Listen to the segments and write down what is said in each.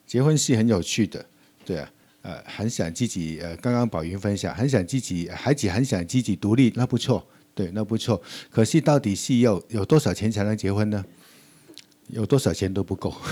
结婚是很有趣的，对啊，很想自己刚刚宝云分享，很想自己孩子很想自己独立，那不错，对，那不错。可是到底是有多少钱才能结婚呢？有多少钱都不够，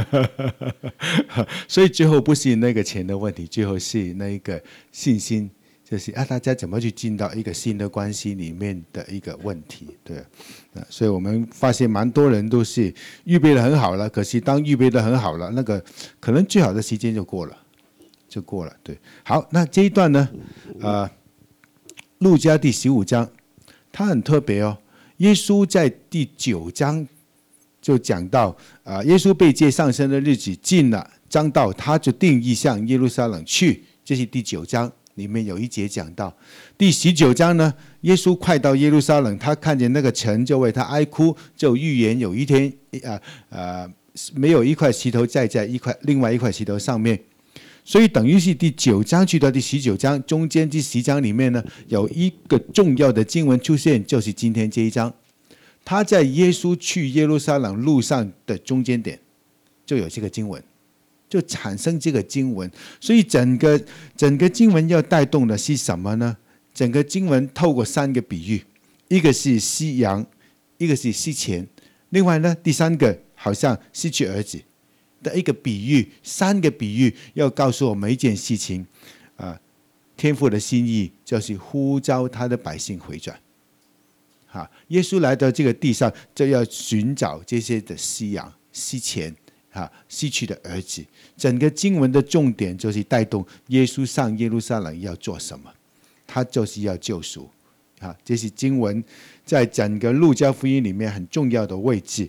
所以最后不是那个钱的问题，最后是那个信心，就是大家怎么去进到一个新的关系里面的一个问题，对。所以我们发现蛮多人都是预备的很好了，可是当预备的很好了，那个可能最好的时间就过了，对。好，那这一段呢，路加第15章，它很特别哦。耶稣在第9章就讲到，耶稣被接上升的日子近了，将到，他就定义向耶路撒冷去，这是第9章里面有一节讲到。第19章呢，耶稣快到耶路撒冷，他看见那个城，就为他哀哭，就预言有一天，没有一块石头在另外一块石头上面。所以等于是第9章去到第19章，中间第10章里面呢，有一个重要的经文出现，就是今天这一章。他在耶稣去耶路撒冷路上的中间点，就有这个经文，就产生这个经文。所以整个经文要带动的是什么呢？整个经文透过3个比喻，一个是失羊，一个是失钱，另外呢，第3个好像失去儿子的一个比喻。3个比喻要告诉我们一件事情，天父的心意就是呼召他的百姓回转。耶稣来到这个地上，就要寻找这些的失羊、失钱、失去的儿子。整个经文的重点就是带动耶稣上耶路撒冷要做什么，他就是要救赎。这是经文在整个路加福音里面很重要的位置。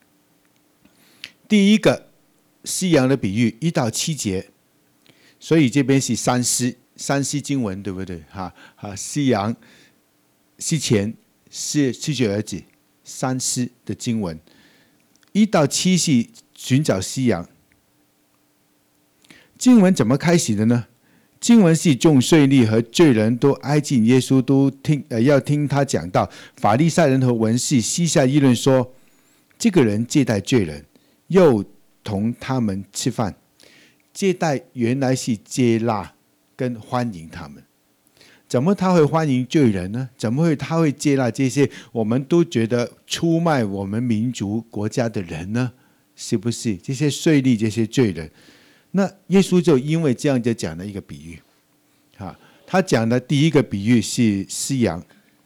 第一个失羊的比喻1到7节，所以这边是三失经文，对不对？失羊、失钱、失去儿子，3失的经文。1到7是寻找失羊。经文怎么开始的呢？经文是众税吏和罪人都挨近耶稣，都要听他讲道。法利赛人和文士私下议论说，这个人接待罪人，又同他们吃饭。接待原来是接纳跟欢迎他们。怎么他会欢迎罪人呢？怎么他会接纳这些我们都觉得出卖我们民族国家的人呢？是不是这些税吏、这些罪人？那耶稣就因为这样就讲了一个比喻。他讲的第一个比喻是失羊。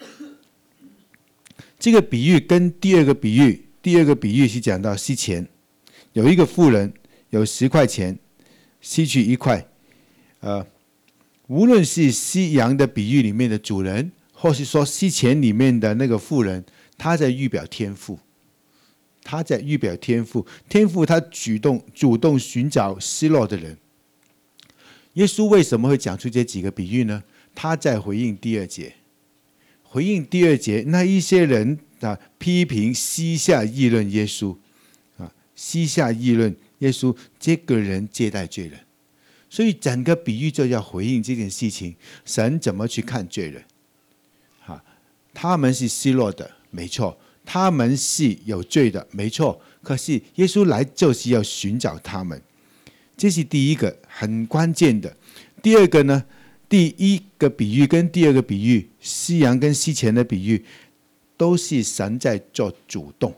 这个比喻跟第二个比喻是讲到失钱。有一个妇人有10块钱，失去1块。无论是失羊的比喻里面的主人，或是说失钱里面的那个妇人，他在预表天父。天父他主动寻找失落的人。耶稣为什么会讲出这几个比喻呢？他在回应第2节。那一些人批评私下议论耶稣，这个人接待罪人。所以整个比喻就要回应这件事情，神怎么去看罪人。他们是失落的，没错，他们是有罪的，没错，可是耶稣来就是要寻找他们。这是第一个很关键的。第二个呢，第一个比喻跟第二个比喻，失羊跟失钱的比喻，都是神在做主动。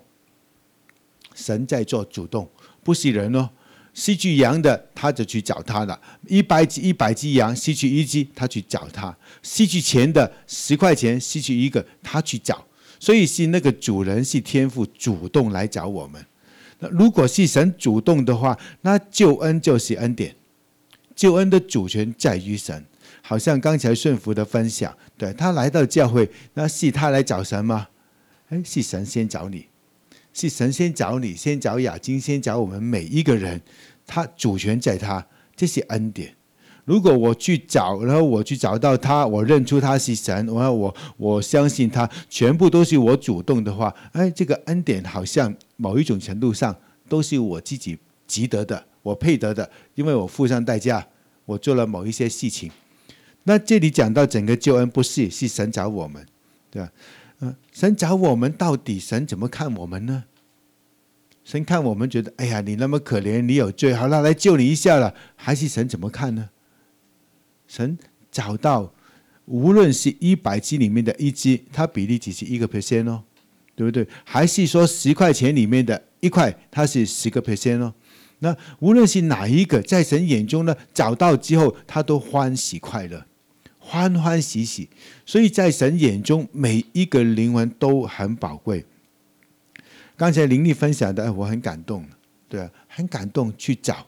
不是人哦。失去羊的他就去找他了，100只羊失去1只，他去找他；失去钱的10块钱失去1个，他去找。所以是那个主人是天父主动来找我们。那如果是神主动的话，那救恩就是恩典，救恩的主权在于神。好像刚才顺福的分享，对，他来到教会，那是他来找神吗？是神先找你。先找雅金，先找我们每一个人，他主权在他，这是恩典。如果我去找，然后我去找到他，我认出他是神，然后我相信他，全部都是我主动的话，这个恩典好像某一种程度上都是我自己值得的，我配得的，因为我付上代价，我做了某一些事情。那这里讲到整个救恩不是神找我们，对吧？神找我们，到底神怎么看我们呢？ 神看我们觉得，哎呀，你那么可怜，你有罪，好了，来救你一下了。还是神怎么看呢？神找到，无论是100只里面的1只，它比例只是1% 哦，对不对？还是说10块钱里面的1块，它是10% 哦？那无论是哪一个，在神眼中呢，找到之后，他都欢喜快乐，欢欢喜喜。所以在神眼中，每一个灵魂都很宝贵。刚才林丽分享的，我很感动，对啊，很感动，去找。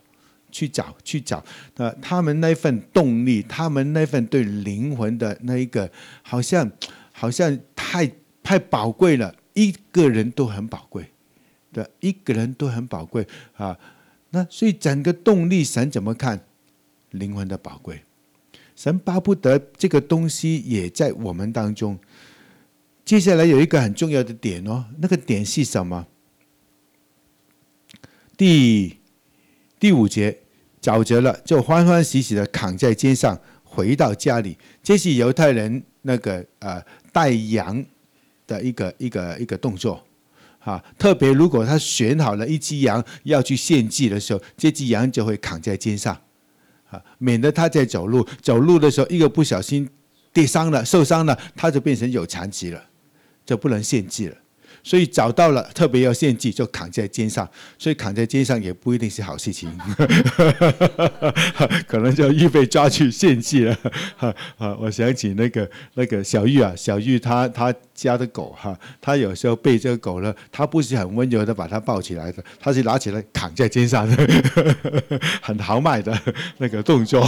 他们那份动力，他们那份对灵魂的那一个，好像太宝贵了，一个人都很宝贵，对，一个人都很宝贵啊。那所以整个动力，神怎么看灵魂的宝贵？神巴不得这个东西也在我们当中。接下来有一个很重要的点哦，那个点是什么？第5节，找着了，就欢欢喜喜的扛在肩上，回到家里。这是犹太人那个带羊的一个动作啊。特别如果他选好了一只羊要去献祭的时候，这只羊就会扛在肩上啊，免得他在走路的时候一个不小心跌伤了、受伤了，他就变成有残疾了，就不能献祭了。所以找到了，特别要献祭，就扛在肩上。所以扛在肩上也不一定是好事情，可能就预备抓去献祭了。我想起那个小玉啊，小玉他家的狗哈，他有时候被这个狗呢，他不是很温柔的把它抱起来的，他是拿起来扛在肩上的，很豪迈的那个动作。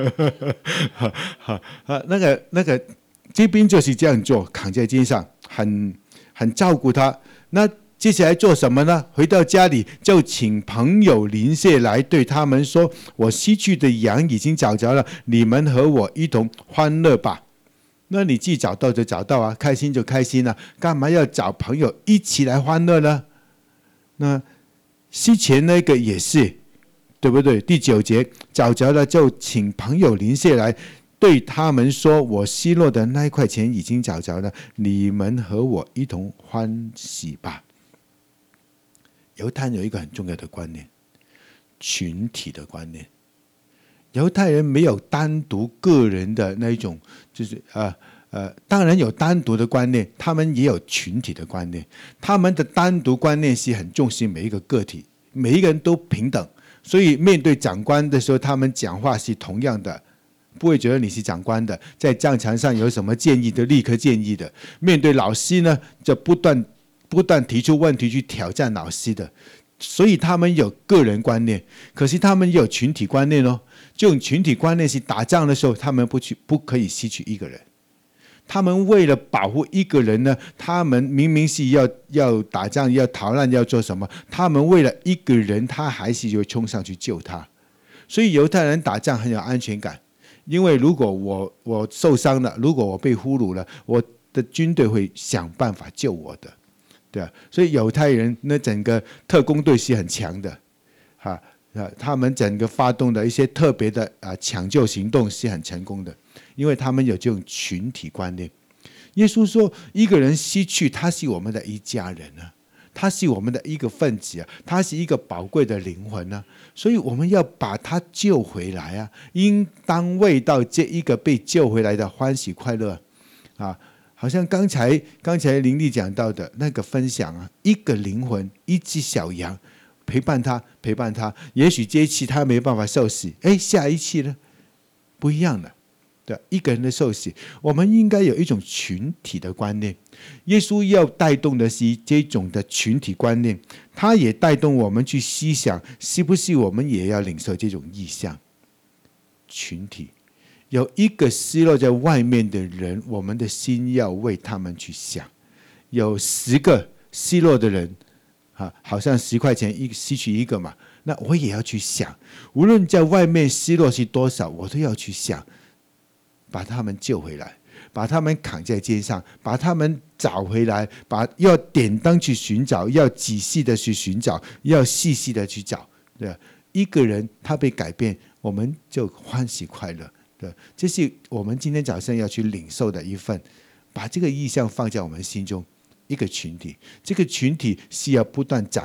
那个这边就是这样做，扛在肩上，很照顾他。那接下来做什么呢？回到家里就请朋友邻舍来，对他们说：“我失去的羊已经找着了，你们和我一同欢乐吧。”那你自己找到就找到啊，开心就开心了，干嘛要找朋友一起来欢乐呢？那之前那个也是，对不对？第9节，找着了就请朋友邻舍来，对他们说：“我失落的那1块钱已经找着了，你们和我一同欢喜吧。”犹太人有一个很重要的观念，群体的观念。犹太人没有单独个人的那一种，就是当然有单独的观念，他们也有群体的观念。他们的单独观念是很重视每一个个体，每一个人都平等，所以面对长官的时候，他们讲话是同样的。不会觉得你是长官的，在战场上有什么建议的，立刻建议的。面对老师呢，就不断提出问题去挑战老师的。所以他们有个人观念，可是他们也有群体观念哦。这种群体观念是打仗的时候，他们不可以失去一个人。他们为了保护一个人呢，他们明明是要打仗、要逃难、要做什么，他们为了一个人，他还是会冲上去救他。所以犹太人打仗很有安全感。因为如果我受伤了，如果我被俘虏了，我的军队会想办法救我的，对啊。所以犹太人那整个特工队是很强的，他们整个发动的一些特别的抢救行动是很成功的，因为他们有这种群体观念。耶稣说，一个人失去，他是我们的一家人啊。他是我们的一个分子啊，他是一个宝贵的灵魂啊，所以我们要把他救回来啊，应当为到这一个被救回来的欢喜快乐啊。好像刚才林丽讲到的那个分享啊，一个灵魂，一只小羊，陪伴他，也许这一期他没办法受洗，下一期呢不一样了。对，一个人的受洗，我们应该有一种群体的观念。耶稣要带动的是这种的群体观念，他也带动我们去思想，是不是我们也要领受这种意向？群体有一个失落在外面的人，我们的心要为他们去想。有10个失落的人，好像10块钱失去一个嘛，那我也要去想，无论在外面失落是多少，我都要去想。把他们救回来，把他们扛在肩上，把他们找回来，要典当去寻找，要仔细的去寻找，要细细的去找。对，一个人他被改变，我们就欢喜快乐。对，这是我们今天早上要去领受的一份，把这个意向放在我们心中。一个群体，这个群体是要不断长的，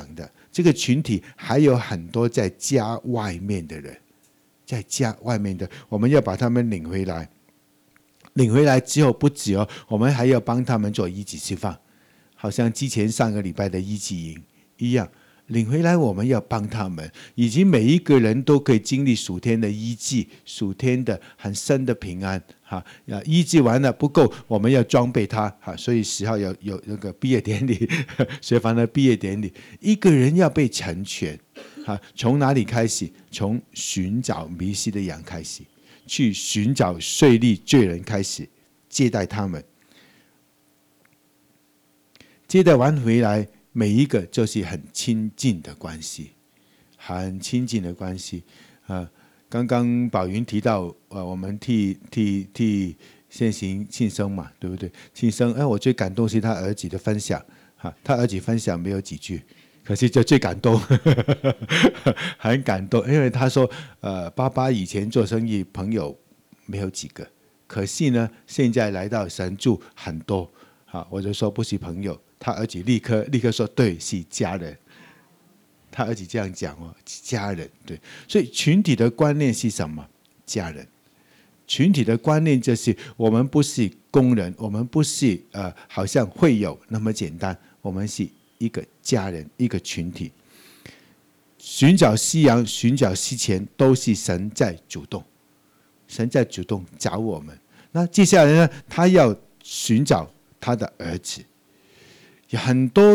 这个群体还有很多在家外面的人，在家外面的，我们要把他们领回来。领回来之后不止哦，我们还要帮他们做医治释放，好像之前上个礼拜的医治营一样。领回来我们要帮他们，以及每一个人都可以经历属天的医治，属天的很深的平安。医治完了不够，我们要装备他。所以10号有那个毕业典礼，学房的毕业典礼，一个人要被成全。从哪里开始？从寻找迷失的羊开始，去寻找税吏罪人开始，接待他们。接待完回来，每一个就是很亲近的关系，很亲近的关系。刚刚宝云提到，我们替现行庆生嘛，对不对？庆生，我最感动是他儿子的分享，他儿子分享没有几句，可是就最感动，很感动，因为他说，爸爸以前做生意朋友没有几个，可是呢，现在来到神助很多，我就说不是朋友。他儿子立刻说对，是家人。他儿子这样讲哦，家人。对，所以群体的观念是什么？家人。群体的观念就是我们不是工人，我们不是好像会友那么简单，我们是一个家人，一个群体。寻找夕阳，寻找西前，都是神在主动，神在主动找我们。那接下来呢，他要寻找他的儿子。有很多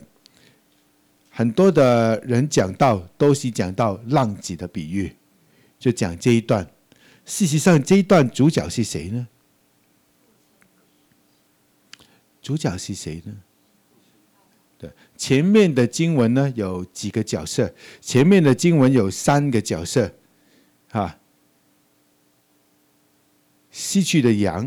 的人讲到，都是讲到浪子的比喻，就讲这一段。事实上，这一段主角是谁呢？主角是谁呢？对，前面的经文呢有几个角色？前面的经文有3个角色，失去的羊，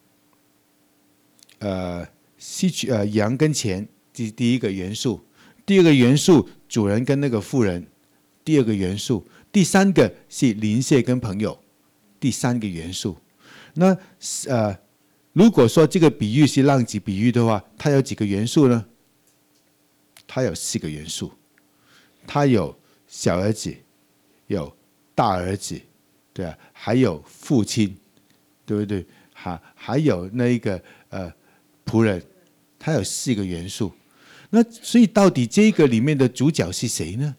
羊跟钱，第一个元素。第二个元素，主人跟那个妇人，第二个元素。第3个是邻舍跟朋友，第3个元素。那如果说这个比喻是浪子比喻的话，它有几个元素呢？它有4个元素。它有小儿子，有大儿子，对啊，还有父亲，对不对？还有那一个仆人，它有4个元素。那所以到底这个里面的主角是谁呢？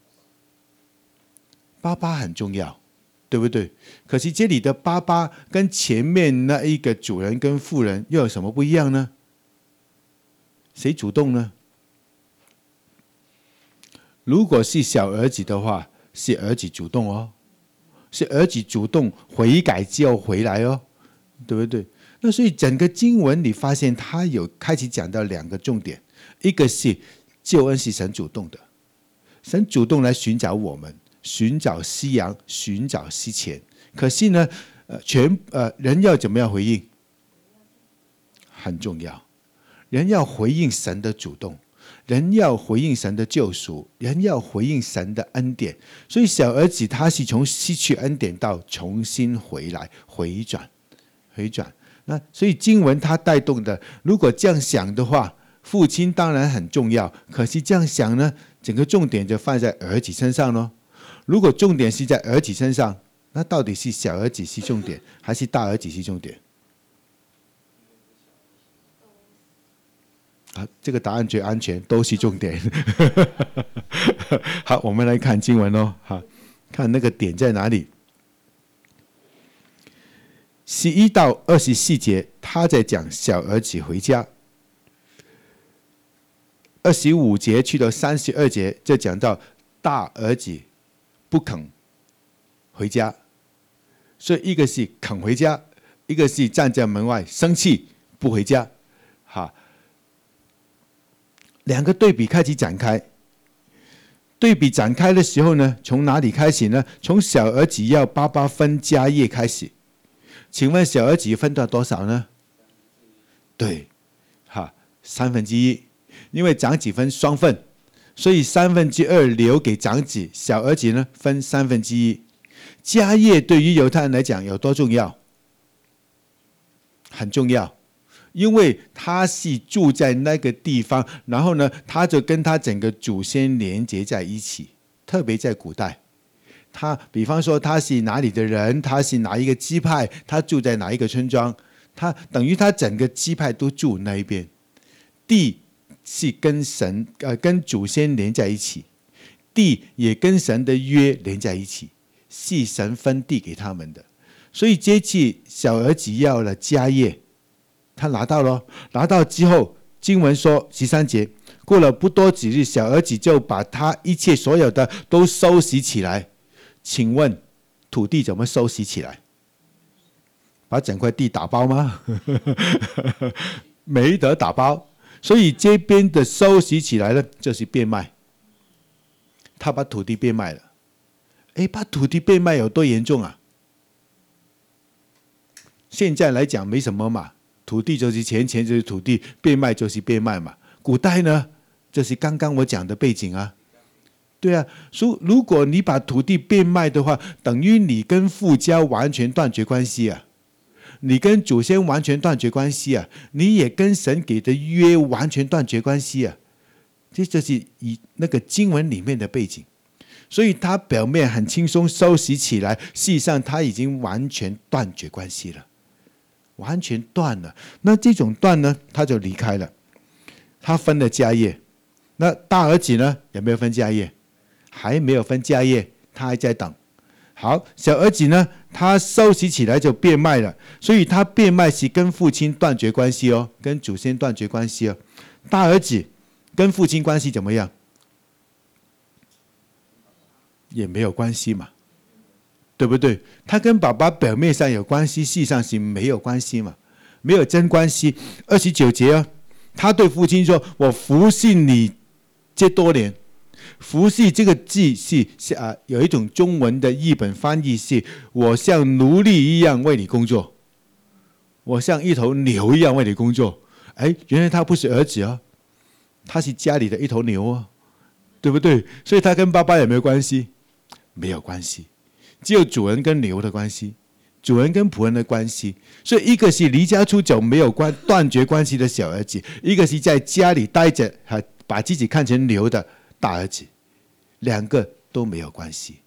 爸爸很重要，对不对？可是这里的爸爸跟前面那一个主人跟妇人又有什么不一样呢？谁主动呢？如果是小儿子的话，是儿子主动哦，是儿子主动悔改之后回来哦，对不对？那所以整个经文你发现他有开始讲到2个重点，一个是救恩是神主动的，神主动来寻找我们，寻找夕阳，寻找西前。可是呢，人要怎么样回应？很重要，人要回应神的主动，人要回应神的救赎，人要回应神的恩典。所以小儿子他是从失去恩典到重新回来，回转。那所以经文它带动的，如果这样想的话，父亲当然很重要，可是这样想呢，整个重点就放在儿子身上咯。如果重点是在儿子身上，那到底是小儿子是重点，还是大儿子是重点？这个答案最安全，都是重点。好，我们来看经文哦，看那个点在哪里。11到24节，他在讲小儿子回家。25节去到32节，就讲到大儿子不肯回家。所以一个是肯回家，一个是站在门外生气不回家。2个对比开始展开。对比展开的时候呢，从哪里开始呢？从小儿子要爸爸分家业开始。请问小儿子分到多少呢？对，1/3，因为长子分双份，所以2/3留给长子，小儿子呢分1/3。家业对于犹太人来讲有多重要？很重要。 因为他是住在那个地方，然后呢，他就跟他整个祖先连接在一起。特别在古代，他比方说他是哪里的人，他是哪一个支派，他住在哪一个村庄，他等于他整个支派都住那一边。地是跟神跟祖先连在一起，地也跟神的约连在一起，是神分地给他们的。所以这次小儿子要了家业，他拿到了，拿到之后，经文说13节。过了不多几日，小儿子就把他一切所有的都收拾起来。请问土地怎么收拾起来？把整块地打包吗？没得打包。所以这边的收拾起来呢，就是变卖。他把土地变卖了。把土地变卖有多严重啊？现在来讲没什么嘛，土地就是钱，钱就是土地，变卖就是变卖嘛。古代呢？这是刚刚我讲的背景啊，对啊，如果你把土地变卖的话，等于你跟父家完全断绝关系啊，你跟祖先完全断绝关系啊，你也跟神给的约完全断绝关系啊，这就是以那个经文里面的背景，所以他表面很轻松收拾起来，事实上他已经完全断绝关系了，完全断了。那这种断呢，他就离开了，他分了家业。那大儿子呢？有没有分家业？还没有分家业，他还在等。好，小儿子呢？他收拾起来就变卖了，所以他变卖是跟父亲断绝关系哦，跟祖先断绝关系哦。大儿子跟父亲关系怎么样？也没有关系嘛，对不对？他跟爸爸表面上有关系，事实上是没有关系嘛，没有真关系。29节哦，他对父亲说：“我服侍你这多年。”服侍这个字是有一种中文的译本翻译是：我像奴隶一样为你工作，我像一头牛一样为你工作。原来他不是儿子哦，他是家里的一头牛哦，对不对？所以他跟爸爸有没有关系？没有关系，只有主人跟牛的关系，主人跟仆人的关系。所以一个是离家出走没有断绝关系的小儿子，一个是在家里待着把自己看成牛的大儿子，两个都没有关系。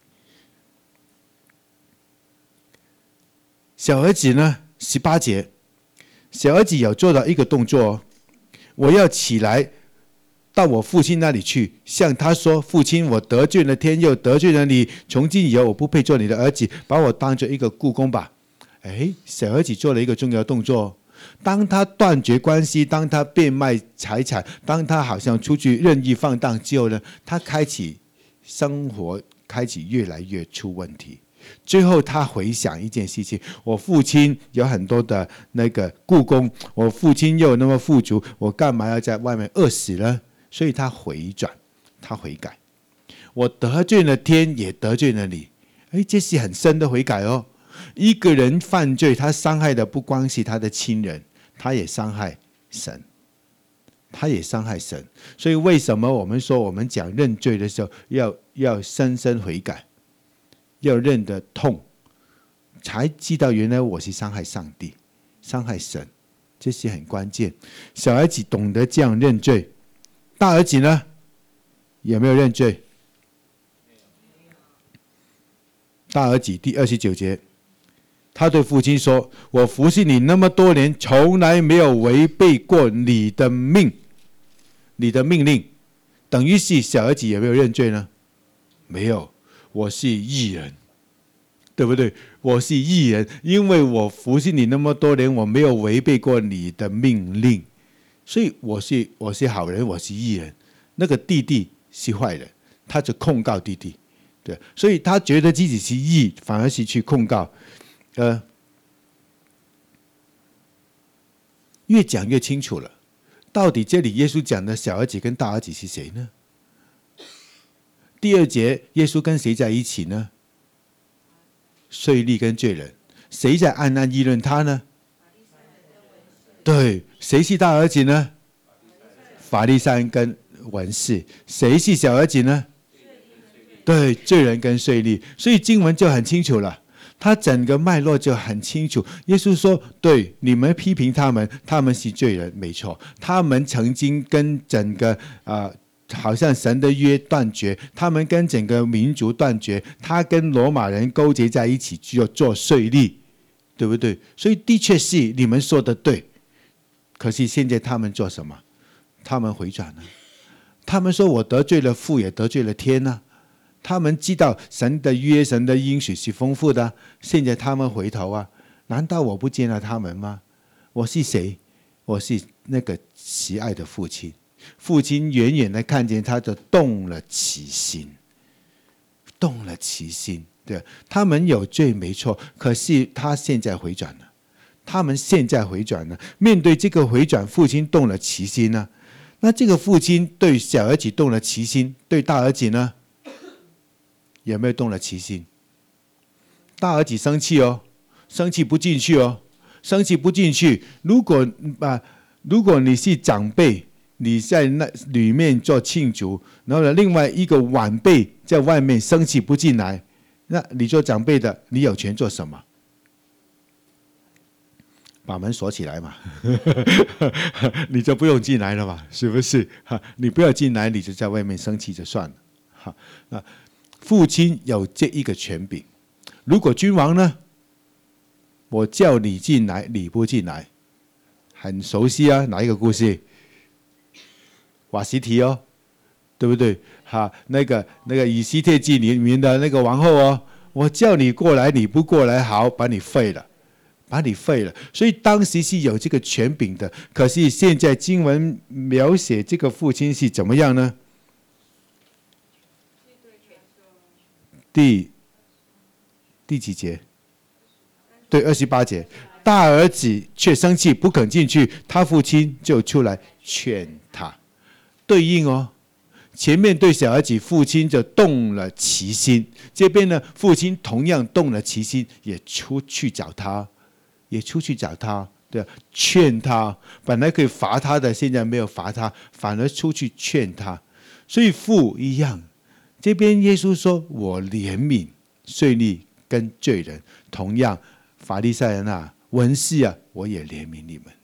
小儿子呢，18节，小儿子有做到一个动作哦，我要起来到我父亲那里去，向他说：父亲，我得罪了天，又得罪了你，从今以后我不配做你的儿子，把我当作一个雇工吧。小儿子做了一个重要动作，当他断绝关系，当他变卖财产，当他好像出去任意放荡之后呢，他开启生活开始越来越出问题。最后他回想一件事情，我父亲有很多的那个雇工，我父亲又那么富足，我干嘛要在外面饿死呢？所以他回转，他悔改，我得罪了天，也得罪了你。这是很深的悔改哦。一个人犯罪，他伤害的不光是他的亲人，他也伤害神，他也伤害神。所以为什么我们说我们讲认罪的时候要深深悔改，要认得痛，才知道原来我是伤害上帝，伤害神，这是很关键。小儿子懂得这样认罪，大儿子呢有没有认罪？大儿子第29节，他对父亲说：我服侍你那么多年，从来没有违背过你的命令。等于是小儿子有没有认罪呢？没有，我是义人，对不对？我是义人，因为我服侍你那么多年，我没有违背过你的命令，所以我是好人，我是义人。那个弟弟是坏人，他就控告弟弟，对，所以他觉得自己是义，反而是去控告。越讲越清楚了，到底这里耶稣讲的小儿子跟大儿子是谁呢？第2节，耶稣跟谁在一起呢？税吏跟罪人。谁在暗暗议论他呢？对，谁是大儿子呢？法利赛人跟文士。谁是小儿子呢？对，罪人跟税吏。所以经文就很清楚了， 他整个脉络就很清楚。耶稣说：“对，你们批评他们，他们是罪人，没错。他们曾经跟整个好像神的约断绝，他们跟整个民族断绝，他跟罗马人勾结在一起，就做税吏，对不对？所以的确是你们说的对。可是现在他们做什么？他们回转了。他们说我得罪了父，也得罪了天啊。他们知道神的约、神的应许是丰富的，现在他们回头啊，难道我不接纳他们吗？我是谁？我是那个慈爱的父亲。父亲远远的看见他，就动了其心，动了其心。对，他们有罪没错，可是他现在回转了，他们现在回转了。面对这个回转，父亲动了其心呢？那这个父亲对小儿子动了其心，对大儿子呢？有没有动了其心？大儿子生气哦，生气不进去哦，生气不进去。如果你是长辈，你在那里面做庆祝，然后呢，另外一个晚辈在外面生气不进来，那你做长辈的，你有权做什么？把门锁起来嘛，你就不用进来了嘛，是不是？你不要进来，你就在外面生气就算了。那父亲有这一个权柄。如果君王呢？我叫你进来，你不进来，很熟悉啊，哪一个故事？瓦西提哦，对不对？那个以西帖记里面的那个王后哦，我叫你过来，你不过来，好，把你废了。把你废了，所以当时是有这个权柄的。可是现在经文描写这个父亲是怎么样呢？第几节？对，28节。大儿子却生气，不肯进去，他父亲就出来劝他。对应哦，前面对小儿子，父亲就动了其心；这边呢，父亲同样动了其心，也出去找他。对，劝他，本来可以罚他的，现在没有罚他，反而出去劝他。所以父一样，这边耶稣说：“我怜悯税吏跟罪人，同样法利赛人啊、文士啊，我也怜悯你们，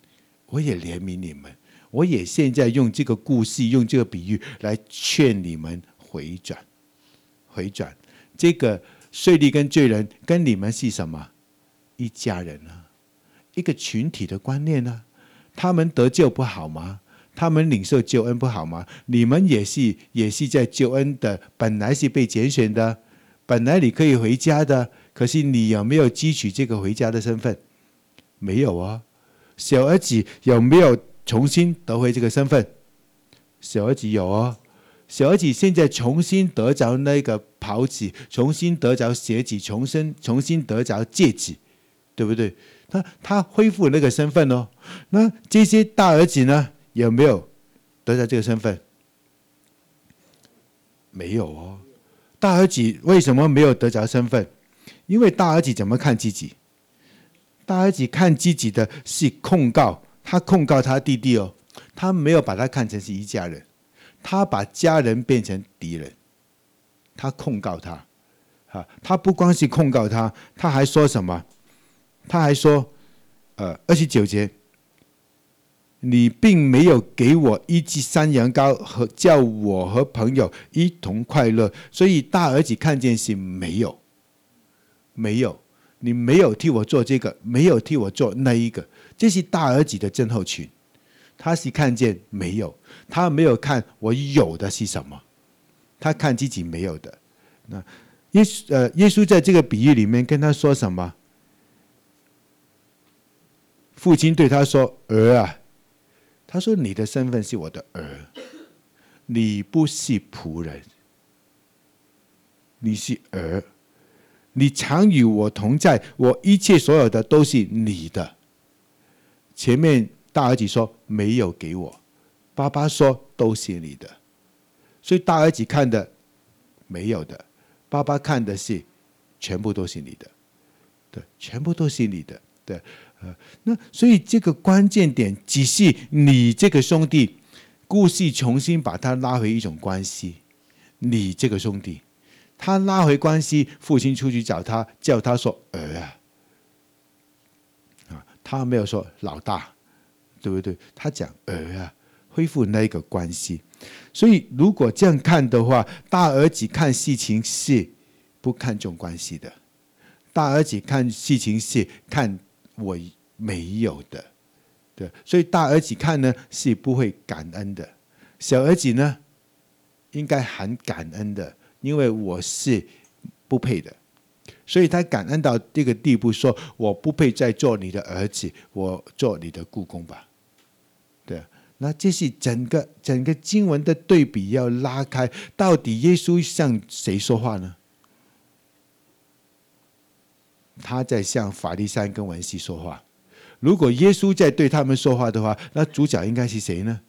我也现在用这个故事，用这个比喻来劝你们回转。这个税吏跟罪人跟你们是什么？一家人啊，一个群体的观念啊。他们得救不好吗？他们领受救恩不好吗？你们也是在救恩的，本来是被拣选的，本来你可以回家的，可是你有没有汲取这个回家的身份？没有啊。小儿子有没有重新得回这个身份？小儿子有哦。小儿子现在重新得着那个袍子，重新得着鞋子，重新得着戒指，对不对？他恢复那个身份哦。那这些大儿子呢，有没有得着这个身份？没有哦。大儿子为什么没有得着身份？因为大儿子怎么看自己？大儿子看自己的是控告，他控告他弟弟哦，他没有把他看成是一家人，他把家人变成敌人，他控告他。他不光是控告他，他还说什么？他还说，29节，你并没有给我一只山羊羔，和叫我和朋友一同快乐。所以大儿子看见是没有，你没有替我做这个，没有替我做那一个，这是大儿子的症候群。他是看见没有，他没有看我有的是什么，他看自己没有的。那耶稣在这个比喻里面跟他说什么？父亲对他说：“儿啊，他说你的身份是我的儿，你不是仆人，你是儿，你常与我同在，我一切所有的都是你的。”前面大儿子说没有给我，爸爸说都是你的，所以大儿子看的没有的，爸爸看的是全部都是你的，对，全部都是你的，对。那所以这个关键点只是你这个兄弟，故事重新把他拉回一种关系。你这个兄弟， 他拉回关系，父亲出去找他，叫他说儿啊，他没有说老大，对不对？他讲儿啊，恢复那个关系。所以如果这样看的话，大儿子看事情是不看重关系的，大儿子看事情是看我没有的，对，所以大儿子看呢是不会感恩的，小儿子呢应该很感恩的，因为我是不配的，所以他感恩到这个地步，说我不配再做你的儿子，我做你的雇工吧。对，那这是整个经文的对比要拉开，到底耶稣向谁说话呢？他在向法利赛人跟文士说话。如果耶稣在对他们说话的话，那主角应该是谁呢？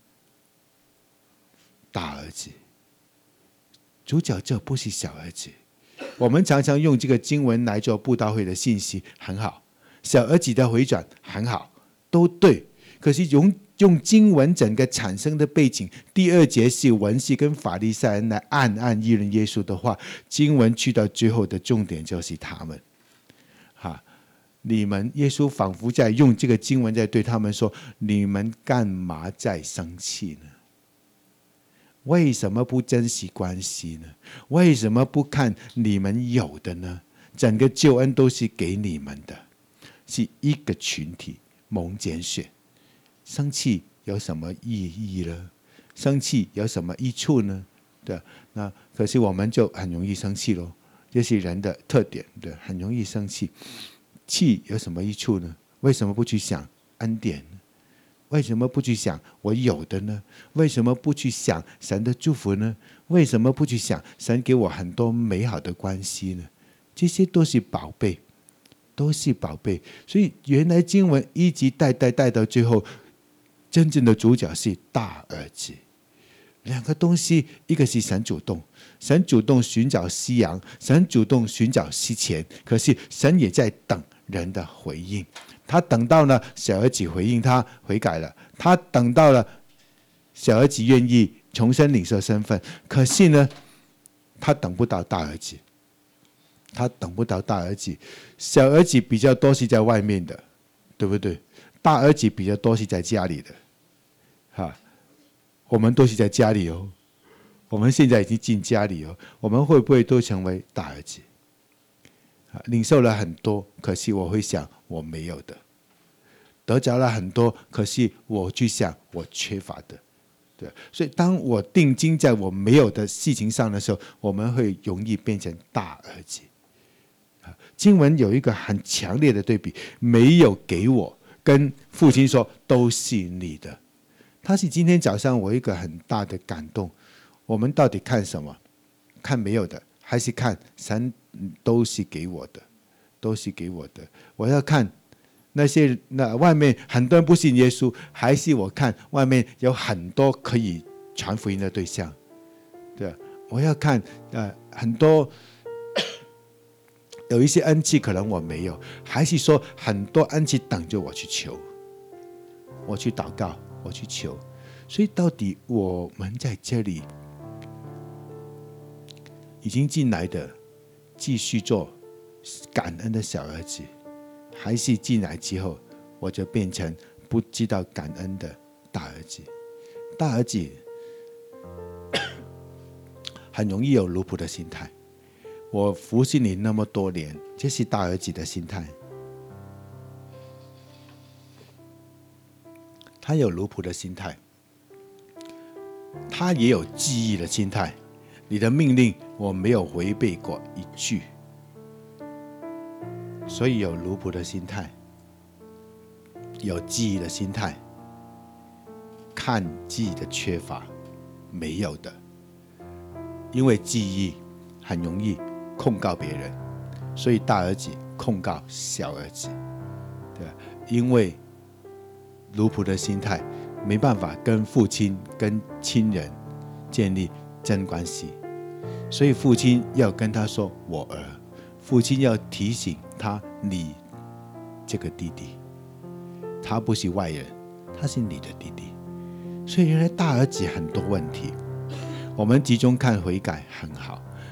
大儿子。主角这不是小儿子。我们常常用这个经文来做布道会的信息，很好。小儿子的回转很好，都对。可是用经文整个产生的背景，第二节是文士跟法利赛人来暗议论耶稣的话，经文去到最后的重点就是他们。你们耶稣仿佛在用这个经文在对他们说：你们干嘛在生气呢？为什么不珍惜关系呢？为什么不看你们有的呢？整个救恩都是给你们的，是一个群体蒙拣选，生气有什么意义呢？生气有什么益处呢？对，那可是我们就很容易生气咯，这是人的特点，对，很容易生气。气有什么益处呢？为什么不去想恩典呢？为什么不去想我有的呢？为什么不去想神的祝福呢？为什么不去想神给我很多美好的关系呢？这些都是宝贝，都是宝贝。所以原来经文一直带到最后，真正的主角是大儿子。两个东西，一个是神主动，神主动寻找西洋，神主动寻找西前，可是神也在等人的回应。他等到了小儿子回应他悔改了，他等到了小儿子愿意重新领受身份，可是呢，他等不到大儿子，他等不到大儿子。小儿子比较多是在外面的，对不对？大儿子比较多是在家里的，哈。我们都是在家里哦，我们现在已经进家里哦，我们会不会都成为大儿子？领受了很多，可是我会想我没有的；得着了很多，可是我去想我缺乏的。对，所以当我定睛在我没有的事情上的时候，我们会容易变成大儿子。经文有一个很强烈的对比，没有给我，跟父亲说都是你的。他是今天早上我一个很大的感动。我们到底看什么？看没有的，还是看神都是给我的，都是给我的？我要看那外面很多人不信耶稣，还是我看外面有很多可以传福音的对象？对，我要看很多有一些恩赐可能我没有，还是说很多恩赐等着我去求，我去祷告，我去求。所以到底我们在这里已经进来的，继续做感恩的小儿子，还是进来之后我就变成不知道感恩的大儿子？大儿子很容易有奴仆的心态。我服侍你那么多年，这是大儿子的心态。他有奴仆的心态，他也有记忆的心态。你的命令我没有违背过一句，所以有奴仆的心态，有记忆的心态，看记忆的缺乏，没有的。因为记忆很容易控告别人，所以大儿子控告小儿子，对吧？因为奴仆的心态没办法跟父亲、跟亲人建立真关系，所以父亲要跟他说“我儿”，父亲要提醒他：“你这个弟弟，他不是外人，他是你的弟弟。”所以原来大儿子很多问题，我们集中看悔改很好，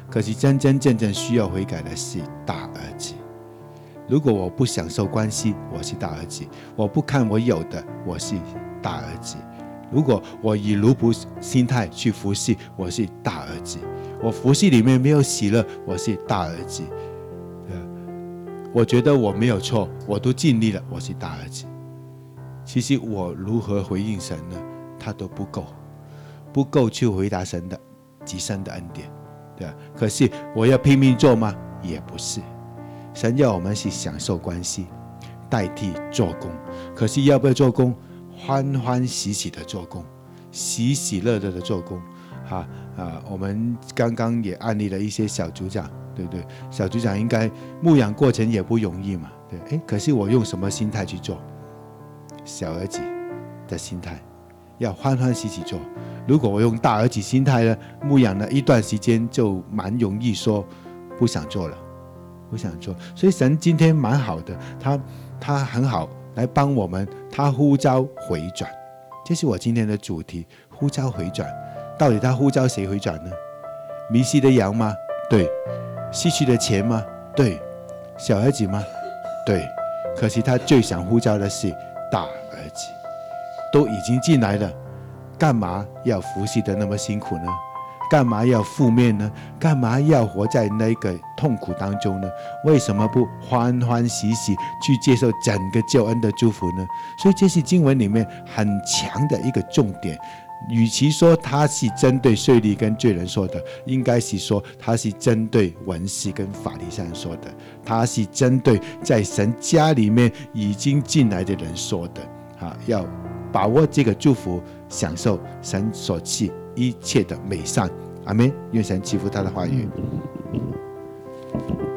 可是真真正正需要悔改的是大儿子。如果我不享受关系，我是大儿子；我不看我有的，我是大儿子；如果我以奴仆心态去服侍，我是大儿子；我服侍里面没有喜乐，我是大儿子。我觉得我没有错，我都尽力了，我是大儿子。其实我如何回应神呢？他都不够去回答神的极深的恩典，对吧？可是我要拼命做吗？也不是。神要我们是享受关系，代替做工。可是要不要做工？欢欢喜喜的做工，喜喜乐乐的做工。我们刚刚也案例了一些小组长，对不对？小组长应该牧养过程也不容易嘛，对。可是我用什么心态去做？小儿子的心态，要欢欢喜喜做。如果我用大儿子心态呢，牧养了一段时间，就蛮容易说不想做了。不想做，所以神今天蛮好的，他很好来帮我们，他呼召回转，这是我今天的主题，呼召回转。到底他呼召谁回转呢？迷失的羊吗？对。失去的钱吗？对。小儿子吗？对。可是他最想呼召的是大儿子，都已经进来了，干嘛要服侍的那么辛苦呢？干嘛要负面呢？干嘛要活在那个痛苦当中呢？为什么不欢欢喜喜去接受整个救恩的祝福呢？所以这是经文里面很强的一个重点。与其说他是针对税吏跟罪人说的，应该是说他是针对文士跟法利赛人说的，他是针对在神家里面已经进来的人说的。要把握这个祝福，享受神所赐一切的美善。阿们。愿神赐福他的话语。